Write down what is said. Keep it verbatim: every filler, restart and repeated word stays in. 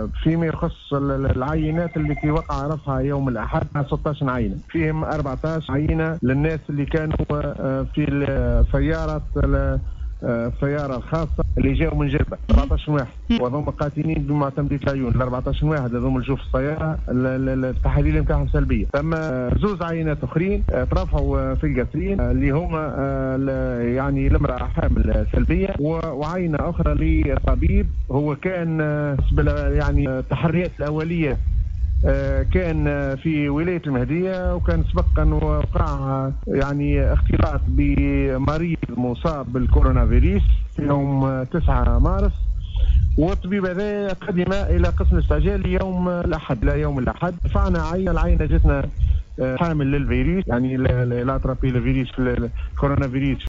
فيما يخص العينات اللي في وقع رفعها يوم الأحد ستة عشر عينة، فيهم أربعة عشر عينة للناس اللي كانوا في السيارة السيارة الخاصة اللي جاوا من جربة أربعة عشر واحد، وهم قاتلين بمعتمدية العيون. ال أربعة عشر واحد هذوما اللي في السيارة التحاليل نتاعهم سلبية. ثم زوز عينات أخرين ترفعوا في القصرين اللي هما يعني المرأة حامل سلبية، وعينة أخرى لطبيب هو كان يعني التحريات الأولية كان في ولاية المهدية، وكان سبقا وقع يعني اختلاط بمريض مصاب بالكورونا فيروس في يوم تسعة مارس، والطبيب هذا قدم الى قسم الاستعجال يوم الاحد لا يوم الاحد رفعنا عينه. العينه جتنا حامل للفيروس يعني لا ترابي الفيروس الكورونا فيروس